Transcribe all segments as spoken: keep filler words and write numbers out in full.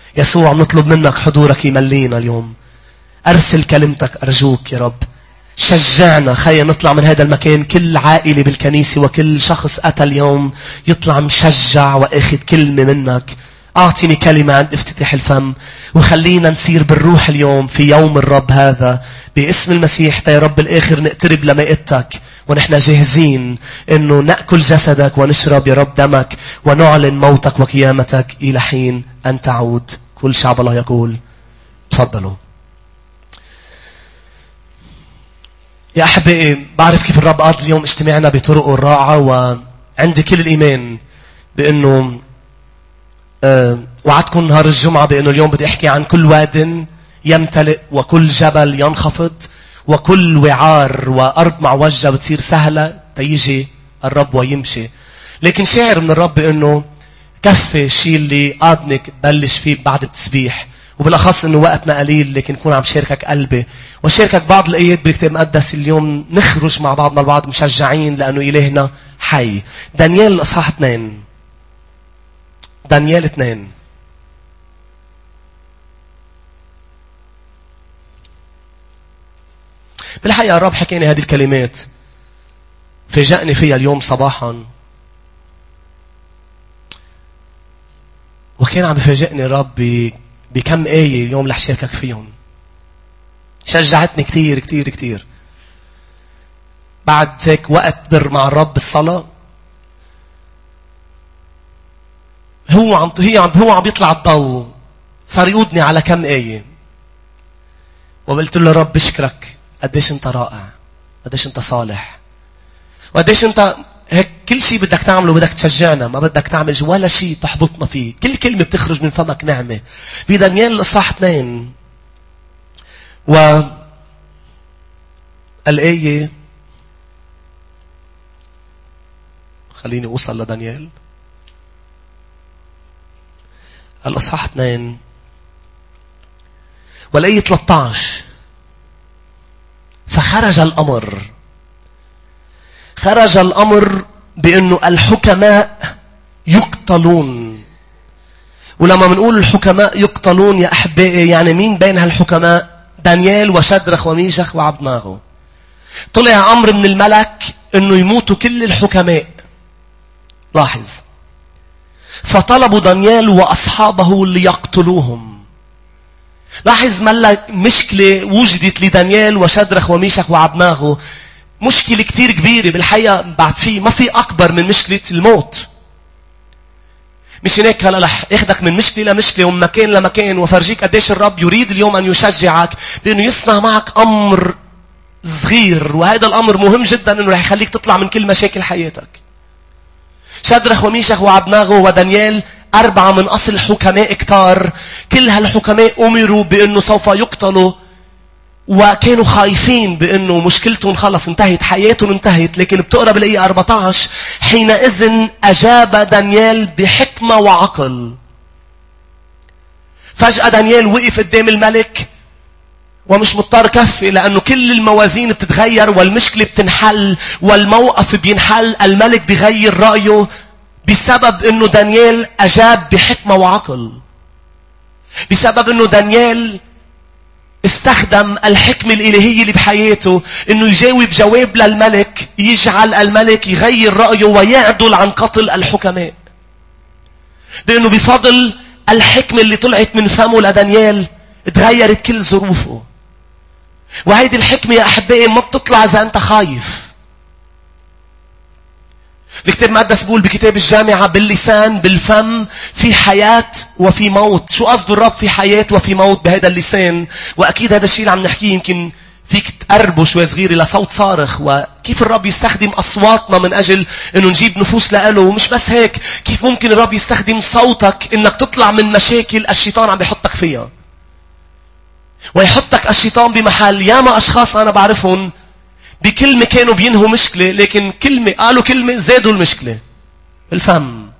يسوع نطلب منك حضورك يملينا اليوم. أرسل كلمتك أرجوك يا رب. شجعنا خلينا نطلع من هذا المكان كل عائلة بالكنيسة وكل شخص أتى اليوم يطلع مشجع وأخذ كلمة منك. أعطيني كلمة عند افتتاح الفم وخلينا نسير بالروح اليوم في يوم الرب هذا باسم المسيح. تا يا رب الآخر نقترب لمائتك ونحن جاهزين إنه نأكل جسدك ونشرب يا رب دمك ونعلن موتك وقيامتك إلى حين أن تعود. كل شعب الله يقول تفضلوا. يا أحبائي بعرف كيف الرب قاد اليوم اجتماعنا بطرقه الرائعة وعندي كل الإيمان بأنه أه وعدكم نهار الجمعة بأنه اليوم بدي أحكي عن كل واد يمتلئ وكل جبل ينخفض وكل وعار وأرض معوجة بتصير سهلة تيجي الرب ويمشي. لكن شاعر من الرب بأنه كفي الشيء اللي قادنك بلش فيه بعد التسبيح وبالأخص أنه وقتنا قليل لكن كون عم شاركك قلبي وشاركك بعض الآيات بالكتاب المقدس. اليوم نخرج مع بعضنا البعض مشجعين لأنه إلهنا حي. دانيال الإصحاح اثنين. دانيال اثنين. بالحقيقة الرب حكيني هذه الكلمات فاجأني فيها اليوم صباحا وكان عم يفاجئني الرب بكم آية اليوم رح شاركك فيهم. شجعتني كتير كتير كتير. بعد هيك وقت بر مع الرب بالصلاة هو عم هي عم هو عم يطلع الضوء صار يقودني على كم آية وقلت له رب بشكرك قديش انت رائع قديش انت صالح وقديش انت هيك كل شيء بدك تعمله بدك تشجعنا ما بدك تعمل ولا شيء تحبطنا فيه. كل كلمة بتخرج من فمك نعمة. بدانيال الإصحاح اثنين و الآية خليني أوصل لدانيال الإصحاح اثنين والآية ثلاثة عشر. فخرج الأمر خرج الأمر بأنه الحكماء يقتلون. ولما منقول الحكماء يقتلون يا أحبائي يعني مين بين هالحكماء؟ دانيال وشدرخ وميشخ وعبدناغو. طلع أمر من الملك أنه يموتوا كل الحكماء. لاحظ. فطلبوا دانيال وأصحابه ليقتلوهم. لاحظ ملا مشكلة وجدت لدانيال وشدرخ وميشخ وعبدناغو. مشكلة كتير كبيرة بالحقيقة بعد فيه ما في أكبر من مشكلة الموت. مش هناك هلا رح اخدك من مشكلة لمشكلة ومن مكان لمكان وفرجيك قديش الرب يريد اليوم أن يشجعك بأنه يصنع معك أمر صغير وهذا الأمر مهم جدا أنه رح يخليك تطلع من كل مشاكل حياتك. شدرخ وميشخ وعبدناغو ودانيال أربعة من أصل حكماء كتار. كل هالحكماء أمروا بأنه سوف يقتلوا وكانوا خايفين بأنه مشكلتهم خلص انتهت حياتهم انتهت. لكن بتقرأ بالآية أربعة عشر حينئذ أجاب دانيال بحكمة وعقل. فجأة دانيال وقف قدام الملك ومش مضطر كفي لأنه كل الموازين بتتغير والمشكلة بتنحل والموقف بينحل. الملك بيغير رأيه بسبب أنه دانيال أجاب بحكمة وعقل. بسبب أنه دانيال استخدم الحكمة الإلهية اللي بحياته أنه يجاوب جواب للملك يجعل الملك يغير رأيه ويعدل عن قتل الحكماء. بأنه بفضل الحكمة اللي طلعت من فمه لدانيال تغيرت كل ظروفه. وهيدي الحكمة يا أحبائي ما بتطلع إذا أنت خايف. الكتاب المقدس بيقول بكتاب الجامعة باللسان بالفم في حياة وفي موت. شو قصده الرب في حياة وفي موت بهذا اللسان؟ وأكيد هذا الشيء اللي عم نحكيه يمكن فيك تقربه شوي صغير إلى صوت صارخ. وكيف الرب يستخدم أصواتنا من أجل أنه نجيب نفوس لأله. ومش بس هيك كيف ممكن الرب يستخدم صوتك أنك تطلع من مشاكل الشيطان عم بيحطك فيها ويحطك الشيطان بمحل. ياما أشخاص أنا بعرفهم بكلمة كانوا بينهوا مشكلة لكن كلمة قالوا كلمة زادوا المشكلة بالفم.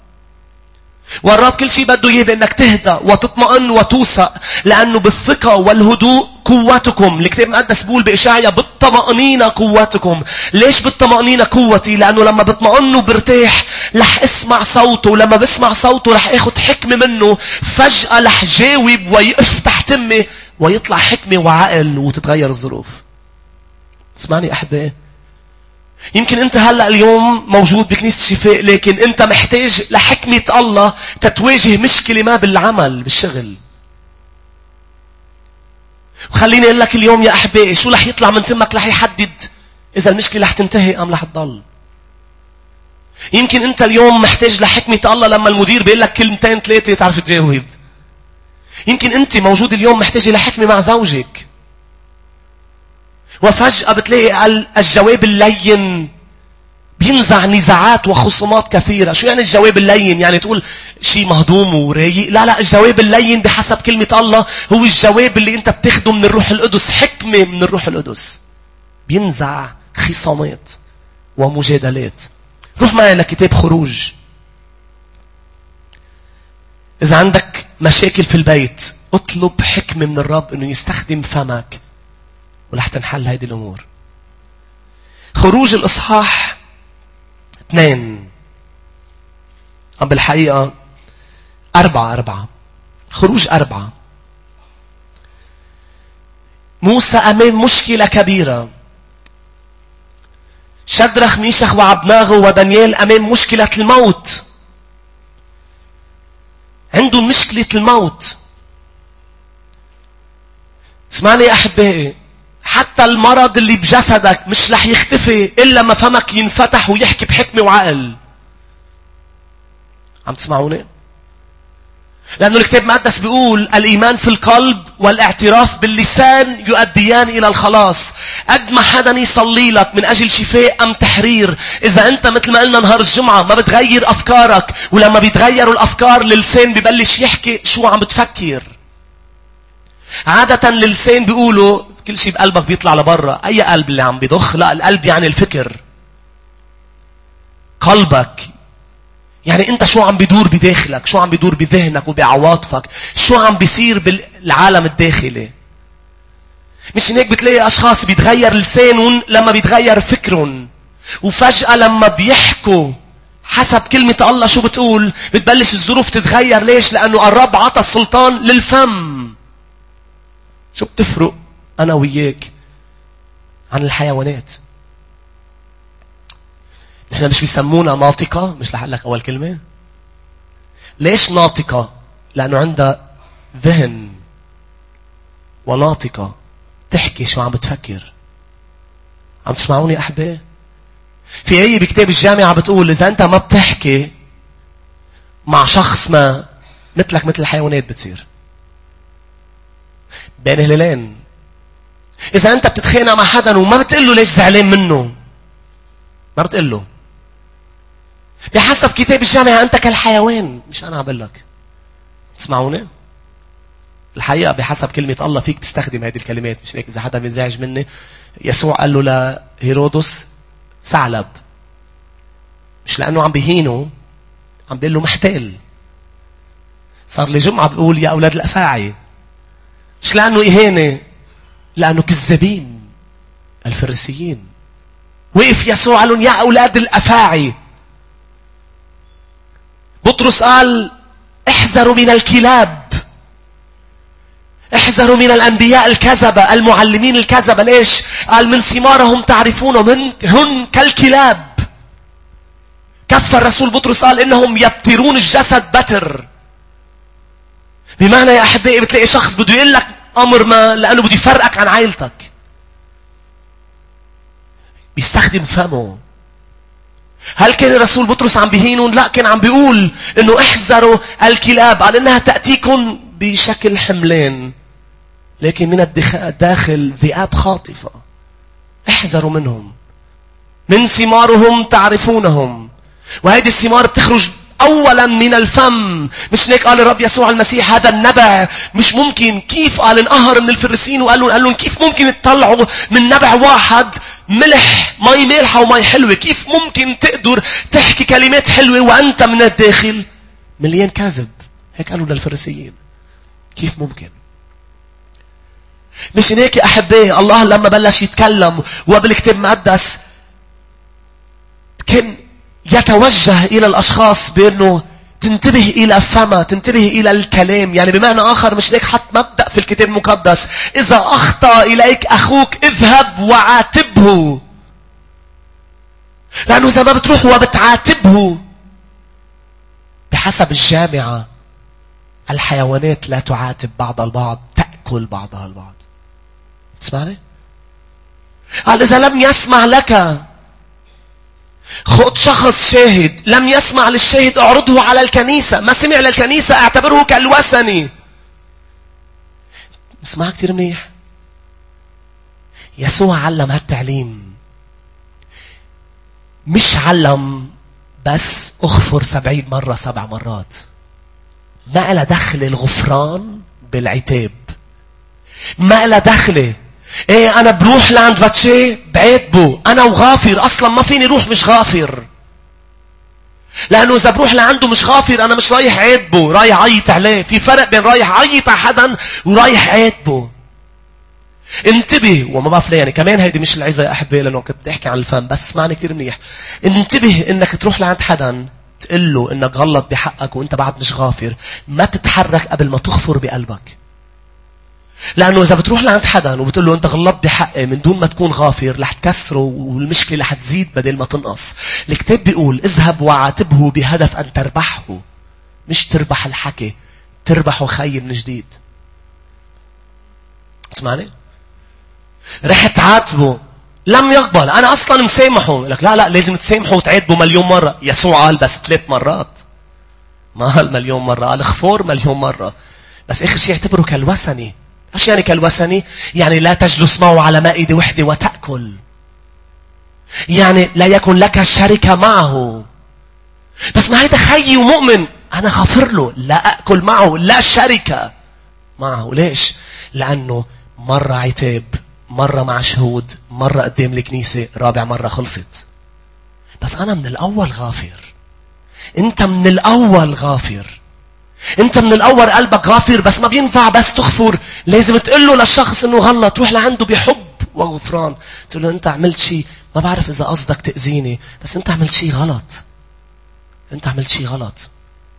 والرب كل شيء بده إياه بأنك تهدأ وتطمئن وتوثق لأنه بالثقة والهدوء قوتكم. الكتاب المقدس بيقول بإشعيا بالطمأنينة قوتكم. ليش بالطمأنينة قوتي؟ لأنه لما بطمئنه برتاح رح اسمع صوته، ولما بسمع صوته رح اخد حكمة منه. فجأة رح جاوب ويفتح تمي ويطلع حكمة وعقل وتتغير الظروف. اسمعني أحبائي، يمكن أنت هلأ اليوم موجود بكنيسة الشفاء، لكن أنت محتاج لحكمة الله تتواجه مشكلة ما بالعمل بالشغل. وخليني أقول لك اليوم يا أحبائي، شو رح يطلع من تمك رح يحدد إذا المشكلة رح تنتهي أم رح تضل. يمكن أنت اليوم محتاج لحكمة الله لما المدير بيقول لك كلمتين ثلاثة تعرف تجاوب. يمكن أنت موجود اليوم محتاج لحكمة مع زوجك، وفجأة بتلاقي الجواب اللين بينزع نزاعات وخصومات كثيرة. شو يعني الجواب اللين؟ يعني تقول شيء مهضوم ورايق؟ لا لا، الجواب اللين بحسب كلمة الله هو الجواب اللي انت بتاخده من الروح القدس، حكمة من الروح القدس بينزع خصامات ومجادلات. روح معي لكتاب خروج. إذا عندك مشاكل في البيت اطلب حكمة من الرب انه يستخدم فمك ورح تنحل هذه الأمور. خروج الإصحاح اثنين، أم بالحقيقة أربعة أربعة خروج أربعة. موسى أمام مشكلة كبيرة. شدرخ ميشخ وعبدناغو ودانيال أمام مشكلة الموت. عندهم مشكلة الموت. اسمعني يا أحبائي، حتى المرض اللي بجسدك مش رح يختفي إلا ما فمك ينفتح ويحكي بحكمة وعقل. عم تسمعوني؟ لأنه الكتاب المقدس بيقول الإيمان في القلب والاعتراف باللسان يؤديان إلى الخلاص. قد ما حدا يصلي لك من أجل شفاء أم تحرير، إذا أنت مثل ما قلنا نهار الجمعة ما بتغير أفكارك، ولما بيتغيروا الأفكار اللسان ببلش يحكي شو عم بتفكر. عادة اللسان بيقولوا كل شيء بقلبك بيطلع لبرا. أي قلب اللي عم بيضخ؟ لا، القلب يعني الفكر. قلبك يعني أنت شو عم بيدور بداخلك، شو عم بيدور بذهنك وبعواطفك، شو عم بيصير بالعالم الداخلي. مش هيك بتلاقي أشخاص بيتغير لسانهم لما بيتغير فكرهم، وفجأة لما بيحكوا حسب كلمة الله شو بتقول بتبلش الظروف تتغير. ليش؟ لأنه الرب عطى السلطان للفم. شو بتفرق أنا وياك عن الحيوانات؟ نحن مش بيسمونا ناطقة؟ مش رح أقول لك أول كلمة. ليش ناطقة؟ لأنه عندها ذهن، وناطقة تحكي شو عم بتفكر. عم تسمعوني أحبائي؟ في آية بكتاب الجامعة بتقول إذا أنت ما بتحكي مع شخص ما مثلك مثل الحيوانات بتصير. بين هلالين. إذا أنت بتتخانق مع حدا وما بتقله ليش زعلان منه، ما بتقله، بحسب كتاب الجامعة أنت كالحيوان. مش أنا عبال لك. تسمعوني؟ الحقيقة بحسب كلمة الله فيك تستخدم هذه الكلمات. مش هيك إذا حدا بينزعج مني، يسوع قال له لهيرودس ثعلب، مش لأنه عم بيهينه، عم بيقول له محتال. صار لي جمعة بقول يا أولاد الأفاعي، مش لأنه إهانة، لأنه كذابين الفريسيين. وقف يسوع قال لهم يا أولاد الأفاعي. بطرس قال احذروا من الكلاب، احذروا من الأنبياء الكذبة، المعلمين الكذبة. ليش؟ قال من ثمارهم تعرفونهم، هن كالكلاب. كفر الرسول بطرس قال إنهم يبترون الجسد بتر. بمعنى يا أحبائي بتلاقي شخص بده يقول لك أمر ما لأنه بده يفرقك عن عائلتك، بيستخدم فمه. هل كان الرسول بطرس عم بيهينون؟ لا، كان عم بيقول إنه احذروا الكلاب. قال إنها تأتيكم بشكل حملان لكن من الداخل ذئاب خاطفة. احذروا منهم. من ثمارهم تعرفونهم. وهذه الثمار بتخرج أولا من الفم. مش هيك قال الرب يسوع المسيح هذا النبع مش ممكن. كيف قال انقهر من الفريسيين وقال لهم, قال لهم كيف ممكن تطلعوا من نبع واحد ملح مي مالحة ومي حلوة؟ كيف ممكن تقدر تحكي كلمات حلوة وأنت من الداخل مليان كذب؟ هيك قالوا للفريسيين. كيف ممكن؟ مش هيك يا أحبائي الله لما بلش يتكلم وبالكتاب المقدس كان يتوجه إلى الأشخاص بأنه تنتبه إلى فما، تنتبه إلى الكلام. يعني بمعنى آخر مش هيك حط مبدأ في الكتاب المقدس: إذا أخطأ إليك أخوك اذهب وعاتبه. لأنه إذا ما بتروح وبتعاتبه، بحسب الجامعة الحيوانات لا تعاتب بعض البعض، تأكل بعضها البعض. تسمعني؟ قال إذا لم يسمع لك خذ شخص شاهد، لم يسمع للشاهد اعرضه على الكنيسة، ما سمع للكنيسة اعتبره كالوثني. اسمع كتير منيح، يسوع علم هالتعليم، مش علم بس اغفر سبعين مرة سبع مرات. ما إلى دخل الغفران بالعتاب، ما إلى دخله ايه انا بروح لعند فاتشي بعاتبه انا وغافر، اصلا ما فيني روح مش غافر، لانه اذا بروح لعنده مش غافر انا مش رايح عاتبه، رايح عيط عليه. في فرق بين رايح عيط على حدا ورايح عاتبه. انتبه، وما بعرف ليه يعني كمان هيدي مش العزة يا احبائي لانه كنت بدي احكي عن الفم، بس اسمعني كتير منيح. انتبه انك تروح لعند حدا تقول له انك غلط بحقك وانت بعد مش غافر، ما تتحرك قبل ما تغفر بقلبك. لأنه إذا بتروح لعند حدا وبتقول له أنت غلطت بحقي من دون ما تكون غافر، رح تكسره والمشكلة رح تزيد بدل ما تنقص. الكتاب بيقول اذهب وعاتبه بهدف أن تربحه، مش تربح الحكي، تربحه خي من جديد. تسمعني؟ رح تعاتبه لم يقبل، أنا أصلا مسامحه. لك لا لا لازم تسامحه وتعاتبه مليون مرة. يسوع قال بس ثلاث مرات، ما قال مليون مرة، قال اغفر مليون مرة. بس آخر شيء اعتبره كالوثني. ايش يعني كالوثني؟ يعني لا تجلس معه على مائدة وحدة وتأكل، يعني لا يكن لك شركة معه. بس ما هيدا خيي ومؤمن أنا غفر له، لا أكل معه، لا شركة معه. ليش؟ لأنه مرة عتاب، مرة مع شهود، مرة قدام الكنيسة، رابع مرة خلصت. بس أنا من الأول غافر، أنت من الأول غافر، انت من الاول قلبك غافر. بس ما بينفع بس تغفر، لازم تقول له للشخص انه غلط، تروح لعنده بحب وغفران، تقول له انت عملت شيء، ما بعرف اذا قصدك تأذيني بس انت عملت شيء غلط، انت عملت شيء غلط،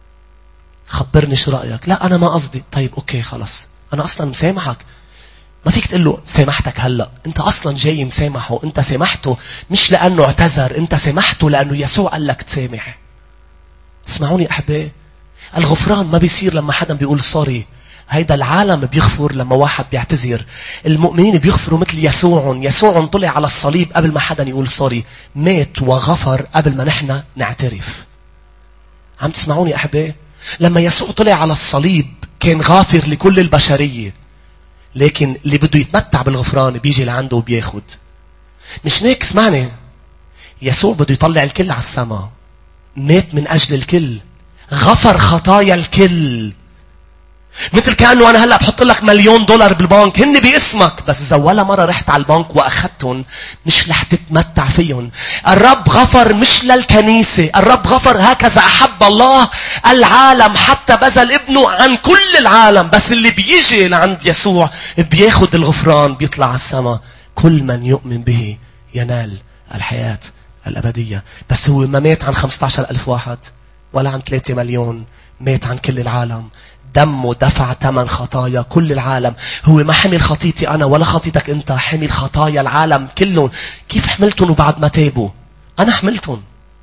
خبرني شو رأيك. لا انا ما قصدي. طيب اوكي خلص انا اصلا مسامحك. ما فيك تقول له سامحتك هلا، انت اصلا جاي مسامحه، انت سامحته مش لانه اعتذر، انت سامحته لانه يسوع قال لك تسامح. تسمعوني احبائي؟ الغفران ما بيصير لما حدا بيقول سوري، هيدا العالم بيغفر لما واحد بيعتذر. المؤمنين بيغفروا مثل يسوع. يسوع طلع على الصليب قبل ما حدا يقول سوري، مات وغفر قبل ما نحن نعترف. عم تسمعوني أحبائي؟ لما يسوع طلع على الصليب كان غافر لكل البشرية، لكن اللي بده يتمتع بالغفران بيجي لعنده وبياخد. مش هيك؟ اسمعني، يسوع بده يطلع الكل على السماء، مات من أجل الكل، غفر خطايا الكل. مثل كأنه أنا هلأ بحط لك مليون دولار بالبنك هن باسمك، بس إذا ولا مرة رحت على البنك وأخذتهم مش رح تتمتع فيهم. الرب غفر مش للكنيسة، الرب غفر هكذا أحب الله العالم حتى بذل ابنه عن كل العالم. بس اللي بيجي لعند يسوع بياخد الغفران، بيطلع على السماء. كل من يؤمن به ينال الحياة الأبدية. بس هو ما مات عن خمسة عشر ألف واحد ولا عن ثلاثة مليون، مات عن كل العالم. دمه دفع ثمن خطايا كل العالم. هو ما حمل خطيتي أنا ولا خطيتك أنت، حمل خطايا العالم كلهم. كيف حملتهم وبعد ما تابوا؟ أنا حملتهم.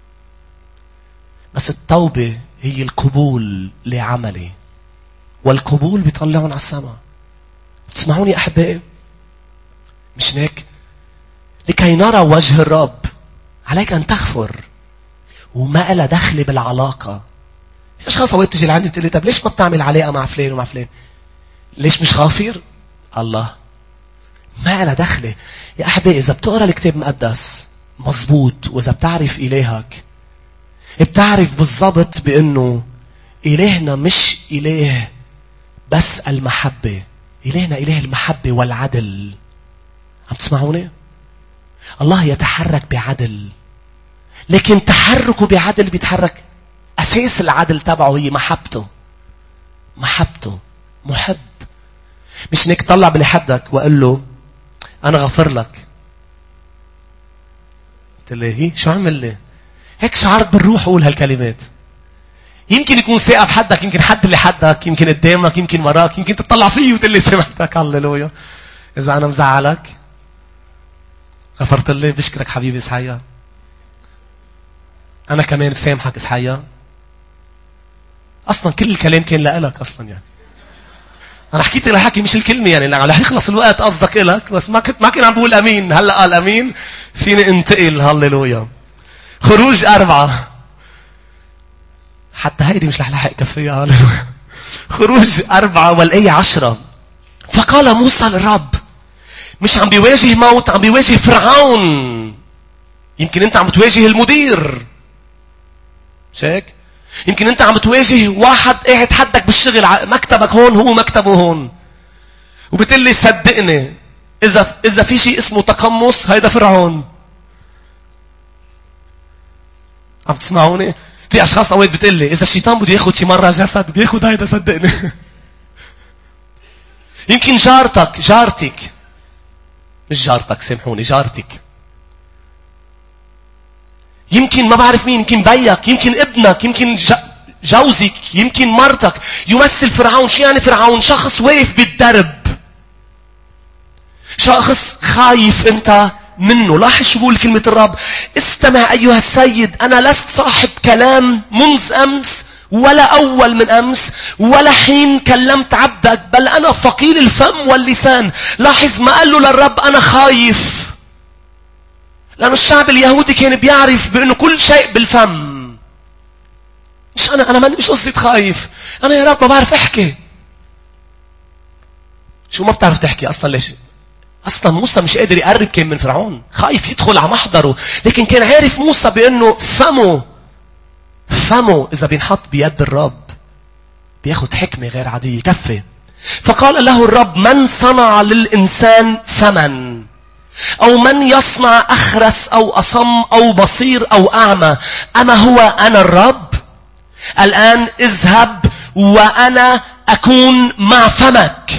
بس التوبة هي القبول لعملي، والقبول بيطلعون على السماء. تسمعوني أحبائي؟ مش هيك؟ لكي نرى وجه الرب عليك أن تغفر، وما إلى دخل بالعلاقة. في أشخاص أوقات تجي لعندي بتقول لي طب ليش ما بتعمل علاقة مع فلان ومع فلان؟ ليش مش غافر؟ الله ما إلى دخله. يا أحبائي إذا بتقرأ الكتاب المقدس مظبوط، وإذا بتعرف إلهك بتعرف بالضبط بأنه إلهنا مش إله بس المحبة، إلهنا إله المحبة والعدل. عم تسمعوني؟ الله يتحرك بعدل، لكن تحركه بعدل بيتحرك أساس العدل تبعه هي محبته. محبته محب. مش انك طلع بلي حدك وقال له انا غفر لك. قلت له هي شو عمل لي؟ هيك شعرت بالروح اقول هالكلمات. يمكن يكون ثقة بحدك، يمكن حد اللي حدك، يمكن قدامك، يمكن وراك، يمكن تطلع فيه وتقول لي سمعتك. هللويا. اذا انا مزعلك غفرت لي، بشكرك حبيبي اسحايا. انا كمان بسامحك اسحايا. اصلا كل الكلام كان لك اصلا يعني. انا حكيت لك حكي مش الكلمه يعني، رح يخلص الوقت قصدك الك، بس ما كنت ما كان عم بقول امين. هلا قال امين فيني انتقل. هللويا. خروج أربعة. حتى هيدي مش رح لحق كفيها. هللويا. خروج أربعة والآية عشرة. فقال موسى للرب، مش عم بيواجه موت، عم بيواجه فرعون. يمكن انت عم تواجه المدير، مش هيك؟ يمكن انت عم تواجه واحد قاعد حدك بالشغل، مكتبك هون هو مكتبه هون، وبتقول لي صدقني اذا اذا في شيء اسمه تقمص هيدا فرعون. عم تسمعوني؟ في اشخاص اوقات بتقول لي اذا الشيطان بده ياخذ شي مره جسد بياخذ هيدا، صدقني. يمكن جارتك جارتك مش جارتك سامحوني جارتك، يمكن ما بعرف مين، يمكن بيك، يمكن ابنك، يمكن جوزك، يمكن مرتك يمثل فرعون. شو يعني فرعون؟ شخص واقف بالدرب، شخص خايف انت منه. لاحظ شو بقول كلمة الرب، استمع أيها السيد، أنا لست صاحب كلام منذ أمس ولا أول من أمس ولا حين كلمت عبدك، بل أنا ثقيل الفم واللسان. لاحظ ما قال له للرب أنا خايف، لأن الشعب اليهودي كان بيعرف بأنه كل شيء بالفم. مش أنا أنا مش قصدي خايف، أنا يا رب ما بعرف أحكي. شو ما بتعرف تحكي أصلا؟ ليش؟ أصلا موسى مش قادر يقرب كان من فرعون، خايف يدخل على محضره، لكن كان عارف موسى بأنه فمه فمه إذا بينحط بيد الرب بياخد حكمة غير عادية. كفي. فقال له الرب، من صنع للإنسان فمن؟ أو من يصنع أخرس أو أصم أو بصير أو أعمى؟ أما هو أنا الرب؟ الآن اذهب وأنا أكون مع فمك.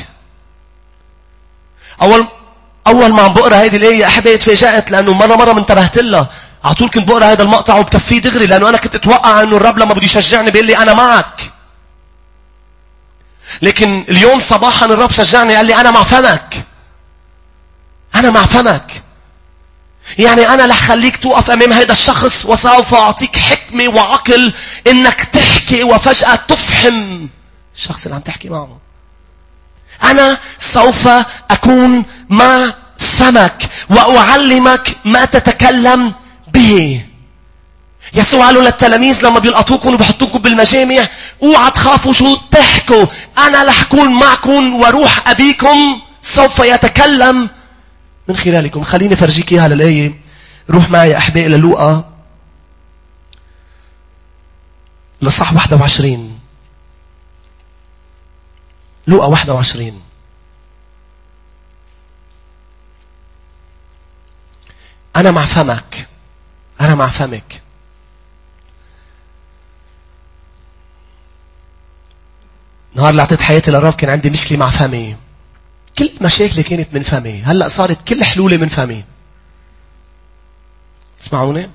أول أول ما عم بقرأ هذه الآية أحبائي تفاجأت، لأنه مرة مرة ما انتبهت لها. على طول كنت بقرأ هذا المقطع وبكفيه دغري، لأنه أنا كنت أتوقع أنه الرب لما بده يشجعني بيقول لي أنا معك. لكن اليوم صباحا الرب شجعني قال لي أنا مع فمك. أنا مع فمك. يعني أنا رح خليك توقف أمام هذا الشخص وسوف أعطيك حكمة وعقل إنك تحكي وفجأة تفهم الشخص اللي عم تحكي معه. أنا سوف أكون مع فمك وأعلمك ما تتكلم به. يسوع قالوا للتلاميذ لما بيلقطوكم وبيحطوكم بالمجامع، اوعى تخافوا شو تحكوا، أنا رح أكون معكم وروح أبيكم سوف يتكلم من خلالكم. خليني فرجيك إياها للآية. روح معي أحبائي للوقا لصح واحد وعشرين. لوقا واحد وعشرين. أنا مع فمك، أنا مع فمك. نهار اللي أعطيت حياتي للرب كان عندي مشكلة مع فمي. كل مشاكلي كانت من فمي، هلأ صارت كل حلولي من فمي. تسمعوني؟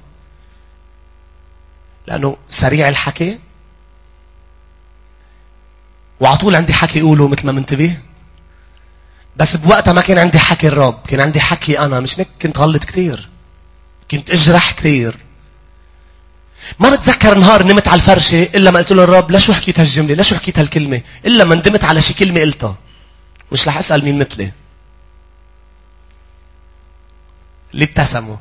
لأنه سريع الحكي وعطول عندي حكي أقوله مثل ما منتبه. بس بوقتها ما كان عندي حكي الرب، كان عندي حكي أنا. مش هيك كنت غلط كتير، كنت أجرح كتير. ما بتذكر نهار نمت على الفرشة إلا ما قلت له الرب لا شو حكيت هالجملة، لا شو حكيت هالكلمة، إلا ما ندمت على شي كلمة قلتها. مش رح أسأل مين مثلي. اللي ابتسموا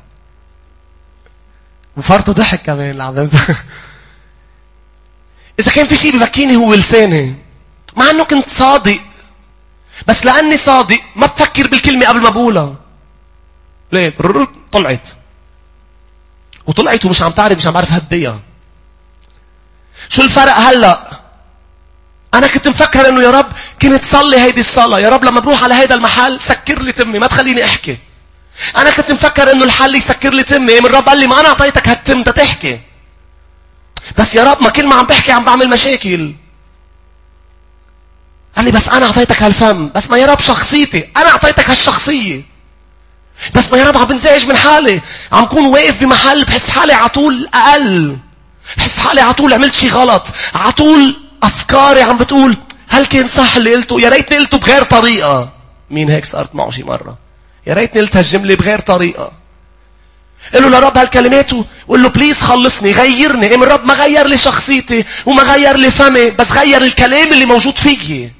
وفرطوا ضحك كمان اللي عم بمزح. إذا كان في شيء ببكيني هو لساني، مع أنه كنت صادق، بس لأني صادق ما بفكر بالكلمة قبل ما بقولها. ليه؟ طلعت وطلعت ومش عم تعرف، مش عم بعرف هديها. شو الفرق هلأ؟ أنا كنت مفكر إنه يا رب كنت صلي هيدي الصلاة، يا رب لما بروح على هيدا المحل سكر لي تمي ما تخليني أحكي. أنا كنت مفكر إنه الحل يسكر لي تمي، من الرب قال لي ما أنا أعطيتك هالتم دا تحكي. بس يا رب ما كل ما عم بحكي عم بعمل مشاكل. قال لي بس أنا أعطيتك هالفم. بس ما يا رب شخصيتي. أنا أعطيتك هالشخصية. بس ما يا رب عم بنزعج من حالي. عم كون واقف بمحل بحس حالي عطول أقل. بحس حالي عطول عملت شي غلط. عطول أفكاري عم بتقول هل كان صح اللي قلته؟ يا ريتني قلته بغير طريقة. مين هيك صارت معه شي مرة؟ يا ريتني قلت هالجملة بغير طريقة. قل له لرب هالكلمات وقل له بليز خلصني غيرني. ام الرب ما غير لي شخصيتي وما غير لي فمي، بس غير الكلام اللي موجود فيي.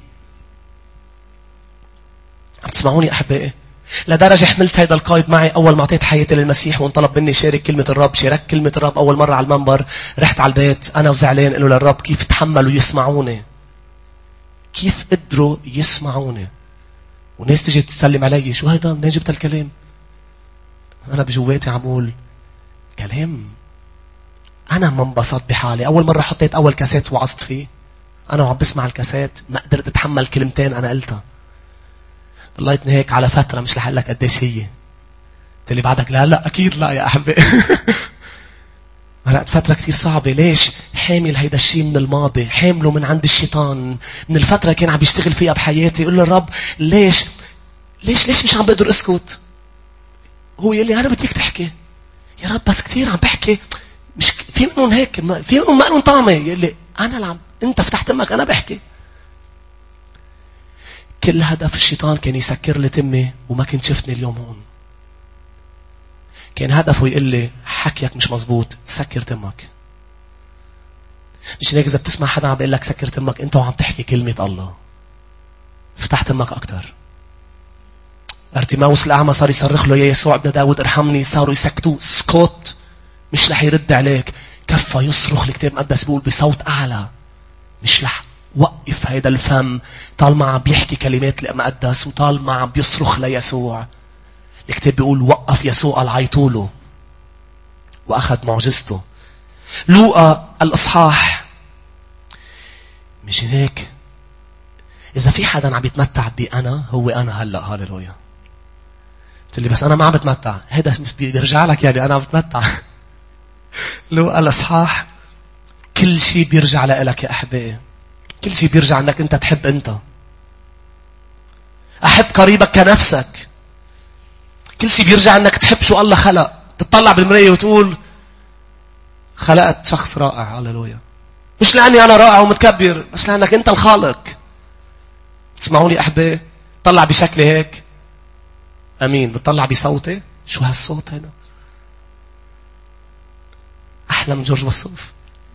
عم تسمعوني أحبائي؟ لدرجة حملت هيدا القائد معي أول ما أعطيت حياتي للمسيح وانطلب مني شارك كلمة الرب. شارك كلمة الرب أول مرة على المنبر. رحت على البيت أنا وزعلان قلوا للرب كيف تحملوا يسمعوني، كيف قدروا يسمعوني. وناس تجي تسلم علي شو هيدا منين جبت الكلام؟ أنا بجواتي عم أقول كلام. أنا ما انبسطت بحالي. أول مرة حطيت أول كاسيت وعظت فيه أنا وعم بسمع الكاسيت ما قدرت أتحمل كلمتين أنا قلتها. ضليتني هيك على فترة مش رح أقول لك قديش هي. قلت لي بعدك لا لا أكيد لا يا أحبي. مرقت فترة كتير صعبة. ليش؟ حامل هيدا الشيء من الماضي، حامله من عند الشيطان من الفترة كان عم بيشتغل فيها بحياتي. قل للرب ليش ليش ليش مش عم بقدر أسكت؟ هو يقول لي أنا بديك تحكي. يا رب بس كتير عم بحكي مش في منهم هيك في منهم ما لهم طعمة. يقول لي أنا العم أنت فتحت تمك أنا بحكي. كل هدف الشيطان كان يسكر لي تمي وما كنت شفتني اليوم هون. كان هدفه يقول لي حكيك مش مزبوط سكر تمك. مش هيك إذا بتسمع حدا عم بيقول لك سكر تمك أنت وعم تحكي كلمة الله فتح تمك أكتر. ارتيماوس الأعمى صار يصرخ له يا يسوع ابن داود ارحمني. صاروا يسكتوه اسكت مش رح يرد عليك. كفى يصرخ. الكتاب المقدس بيقول بصوت أعلى مش رح وقف هيدا الفم طالما عم بيحكي كلمات المقدس وطالما عم بيصرخ ليسوع. الكتاب بيقول وقف يسوع العيطوله وأخذ معجزته. لوقا الإصحاح مش هيك. إذا في حدا عم يتمتع بأنا هو أنا هلأ. هاليلويا. قلت لي بس أنا ما عم بتمتع. هذا بيرجع لك يعني أنا عم بتمتع. لوقا الإصحاح كل شيء بيرجع لك يا أحبائي. كل شيء بيرجع أنك أنت تحب أنت. أحب قريبك كنفسك. كل شيء بيرجع أنك تحب شو الله خلق. تطلع بالمراية وتقول خلقت شخص رائع. هاليلويا. مش لأني أنا رائع ومتكبر بس لأنك أنت الخالق. تسمعوني أحبائي؟ طلع بشكلي هيك أمين. بتطلع بصوتي شو هالصوت هذا أحلى من جورج وسوف.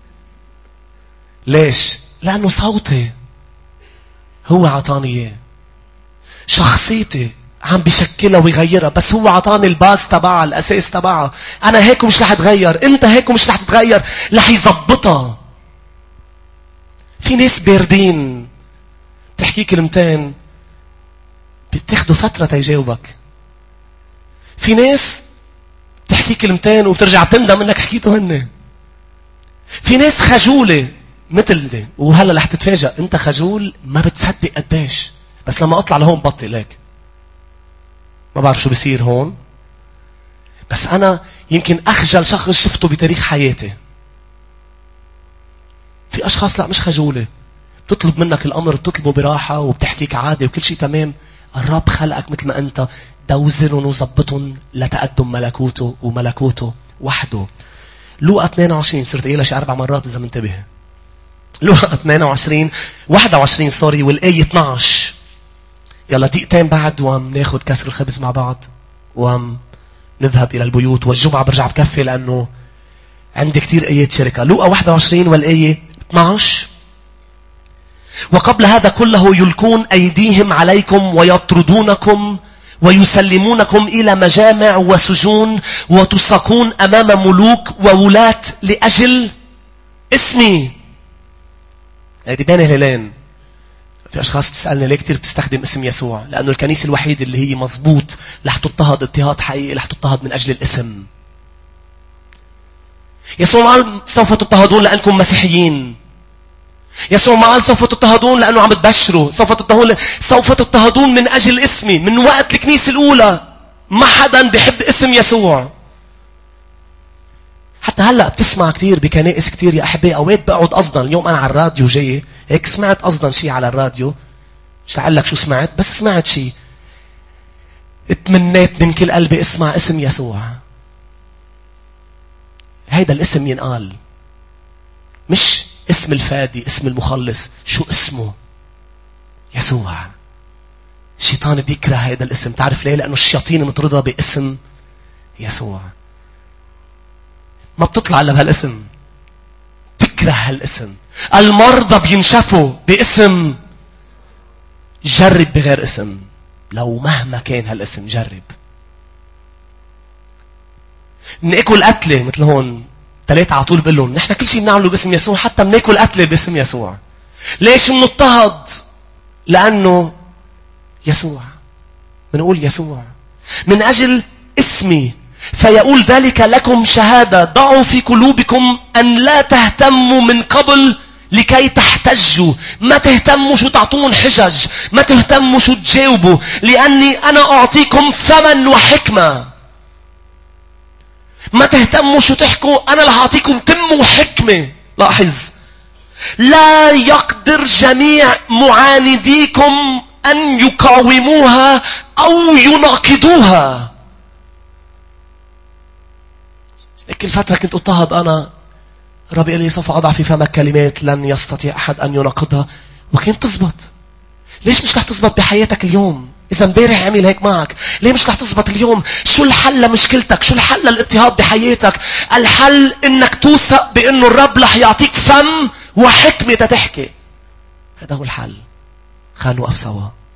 ليش؟ لأنه صوتي هو عطاني إياه. شخصيتي عم بشكلها ويغيرها بس هو عطاني الباس تبعها الأساس تبعها. أنا هيك ومش رح تغير. أنت هيك ومش رح تتغير. رح يزبطها. في ناس باردين تحكي كلمتين بتاخدوا فترة تيجاوبك. في ناس تحكي كلمتين وبترجع تندم انك حكيته هن. في ناس خجولة مثل دي وهلا رح تتفاجأ انت خجول ما بتصدق قديش. بس لما اطلع لهون بطل هيك ما بعرف شو بيصير هون. بس انا يمكن اخجل شخص شفته بتاريخ حياتي. في اشخاص لا مش خجولة بتطلب منك الامر بتطلبه براحة وبتحكيك عادي وكل شيء تمام. الرب خلقك مثل ما انت دوزنهم وزبطهم لتقدم ملكوته وملكوته وحده. لوقا اثنين وعشرين صرت قايلها شي اربع مرات اذا منتبه. لوقا اثنين وعشرين واحد وعشرين سوري والايه اثنعش. يلا دقيقتين بعد وام ناخذ كسر الخبز مع بعض وام نذهب الى البيوت. والجمعه برجع بكفي لانه عندي كتير ايات شركه. لوقا واحد وعشرين والايه اثنعش. وقبل هذا كله يلقون أيديهم عليكم ويطردونكم ويسلمونكم إلى مجامع وسجون وتساقون أمام ملوك وولاة لأجل اسمي. هذه بين هلالين. في أشخاص تسألني ليه كتير بتستخدم اسم يسوع؟ لأنه الكنيسة الوحيدة اللي هي مظبوط رح تضطهد اضطهاد حقيقي رح تضطهد من أجل الاسم. يسوع قال سوف تضطهدون لأنكم مسيحيين. يسوع ما قال سوف تضطهدون لأنه عم تبشروا. سوف تضطهدون سوف تضطهدون من أجل اسمي. من وقت الكنيسة الأولى ما حدا بيحب اسم يسوع. حتى هلأ بتسمع كتير بكنائس كتير يا أحبائي. أوقات بقعد أصلا اليوم أنا على الراديو جاي هيك سمعت أصلا شيء على الراديو مش لعلك شو سمعت، بس سمعت شيء. اتمنيت من كل قلبي اسمع اسم يسوع. هيدا الاسم ينقال، مش اسم الفادي، اسم المخلص. شو اسمه؟ يسوع. الشيطان بيكره هيدا الاسم. تعرف ليه؟ لأنه الشياطين مطردة باسم يسوع. ما بتطلع إلا بهالاسم. تكره هالاسم. المرضى بينشفوا باسم. جرب بغير اسم، لو مهما كان هالاسم. جرب. ناكل قتلة مثل هون ثلاثة على طول بقول لهم نحن كل شيء بنعمله باسم يسوع، حتى بناكل قتلة باسم يسوع. ليش بنضطهد؟ لأنه يسوع. بنقول يسوع من أجل اسمي، فيقول ذلك لكم شهادة. ضعوا في قلوبكم أن لا تهتموا من قبل لكي تحتجوا. ما تهتموا شو تعطون حجج، ما تهتموا شو تجاوبوا، لأني أنا أعطيكم فما وحكمة. ما تهتموا شو تحكوا، أنا رح أعطيكم تم وحكمة. لاحظ، لا يقدر جميع معانديكم أن يقاوموها أو يناقضوها. كل فترة كنت أضطهد أنا، ربي قال لي سوف أضع في فمك كلمات لن يستطيع أحد أن يناقضها، وكانت تزبط. ليش مش رح تزبط بحياتك اليوم؟ إذا امبارح عمل هيك معك، ليه مش رح تزبط اليوم؟ شو الحل لمشكلتك؟ شو الحل للاضطهاد بحياتك؟ الحل إنك توثق بأنه الرب رح يعطيك فم وحكمة تحكي. هذا هو الحل. خلينا نوقف سوا.